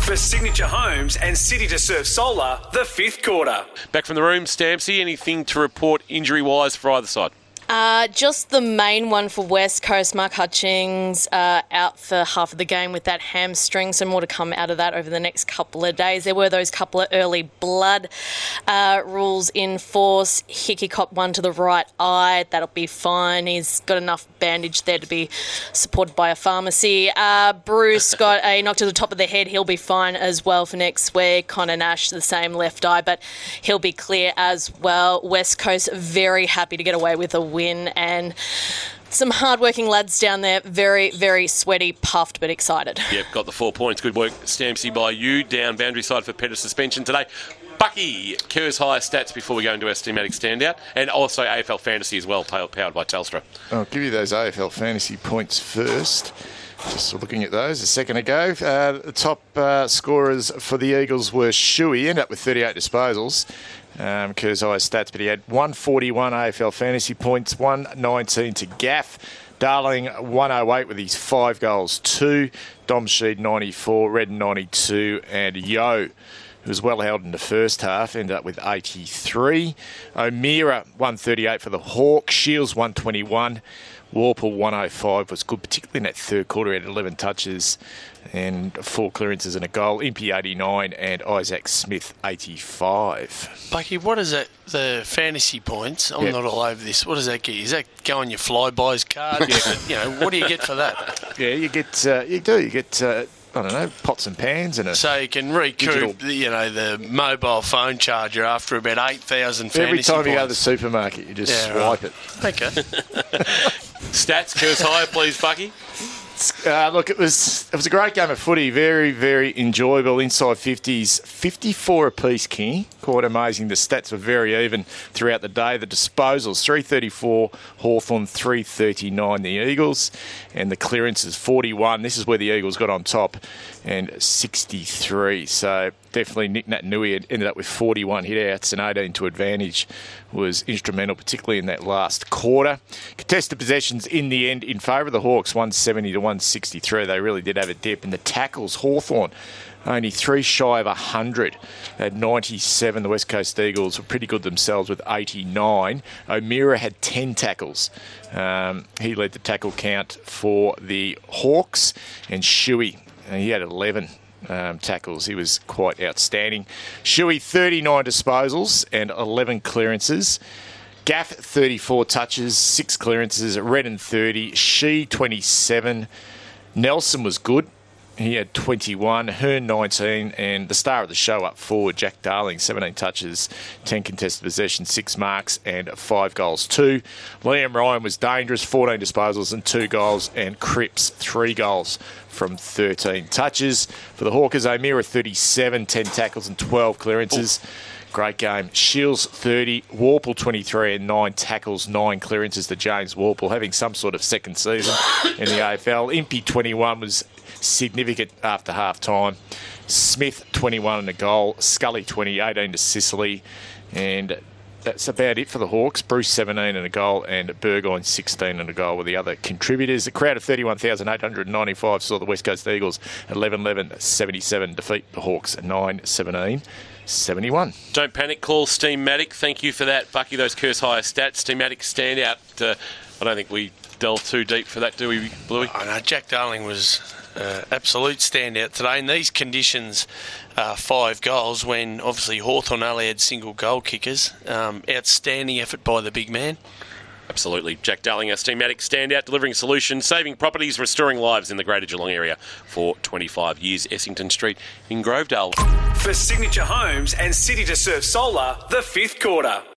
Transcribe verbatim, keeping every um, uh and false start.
For Signature Homes and City to Serve Solar, the fifth quarter. Back from the room, Stampsy, anything to report injury-wise for either side? Uh, just the main one for West Coast. Mark Hutchings uh, out for half of the game with that hamstring, so more to come out of that over the next couple of days. There were those couple of early blood uh, rules in force. Hickey copped one to the right eye. That'll be fine. He's got enough bandage there to be supported by a pharmacy. Uh, Bruce got a knock to the top of the head. He'll be fine as well for next week. Connor Nash, the same left eye, but he'll be clear as well. West Coast very happy to get away with a win. Win and some hard-working lads down there, very, very sweaty, puffed, but excited. Yep, got the four points. Good work, Stampsy, by you. Down boundary side for Pettis suspension today. Bucky, Kerr's highest stats before we go into our Steamatic standout, and also A F L Fantasy as well, powered by Telstra. I'll give you those A F L Fantasy points first. Just looking at those a second ago. Uh, the top uh, scorers for the Eagles were Shuey, ended up with thirty-eight disposals. Um, Kerr's highest stats, but he had one forty-one A F L Fantasy points, one nineteen to Gaff. Darling, one oh eight with his five goals, two. Dom Sheed, ninety-four. Redden, ninety-two. And Yo, who was well held in the first half, ended up with eighty-three. O'Meara, one thirty-eight for the Hawks. Shields, one twenty-one. Warple, one oh five, was good, particularly in that third quarter. He had eleven touches and four clearances and a goal. Impey, eighty-nine, and Isaac Smith, eighty-five. Bucky, what is that, the fantasy points? I'm Yep. not all over this. What does that get you? Is that go on your flybys card? You know, what do you get for that? Yeah, you get, uh, you do, you get, uh, I don't know, pots and pans and a... So you can recoup, the, you know, the mobile phone charger after about eight thousand fantasy Every time points. you go to the supermarket, you just Yeah, swipe right. it. Okay. Stats, Kerr's higher, please, Bucky. Uh, look, it was it was a great game of footy. Very, very enjoyable. Inside fifties, fifty-four apiece, King. Quite amazing. The stats were very even throughout the day. The disposals, three thirty-four Hawthorn, three thirty-nine the Eagles. And the clearances, forty-one. This is where the Eagles got on top. And sixty-three. So definitely Nick Naitanui had ended up with forty-one hit-outs and eighteen to advantage. Was instrumental, particularly in that last quarter. Contested possessions in the end in favour of the Hawks, one seventy to one sixty-three. They really did have a dip. And the tackles, Hawthorn, only three shy of one hundred. They had ninety-seven. The West Coast Eagles were pretty good themselves with eighty-nine. O'Meara had ten tackles. Um, he led the tackle count for the Hawks. And Shuey, uh, he had eleven. Um, tackles. He was quite outstanding. Shuey, thirty-nine disposals and eleven clearances. Gaff, thirty-four touches, six clearances. Redden, thirty. She, twenty-seven. Nelson was good. He had twenty-one. Hearn, nineteen. And the star of the show up forward, Jack Darling, seventeen touches, ten contested possessions, six marks and five goals. Two. Liam Ryan was dangerous, fourteen disposals and two goals. And Cripps, three goals from thirteen touches. For the Hawkers, O'Meara, thirty-seven, ten tackles and twelve clearances. Ooh. Great game. Shields, thirty. Warple, twenty-three and nine tackles, nine clearances to James Warple, having some sort of second season in the A F L. Impey, twenty-one, was significant after half-time. Smith, twenty-one and a goal. Scully, twenty, eighteen to Sicily. And that's about it for the Hawks. Bruce, seventeen and a goal, and Burgoyne, sixteen and a goal were the other contributors. A crowd of thirty-one thousand eight hundred ninety-five saw the West Coast Eagles eleven eleven seventy-seven defeat the Hawks nine seventeen seventy-one. Don't panic, call Steamatic. Thank you for that, Bucky. Those Kerr's highest stats. Steamatic standout. Uh, I don't think we delve too deep for that, do we, Bluey? I know, Jack Darling was uh, absolute standout today. In these conditions, uh, five goals when obviously Hawthorn only had single goal kickers. Um, outstanding effort by the big man. Absolutely. Jack Darling, our Steamatic standout, delivering solutions, saving properties, restoring lives in the Greater Geelong area for twenty-five years. Essington Street in Grovedale. For Signature Homes and City to Serve Solar, the fifth quarter.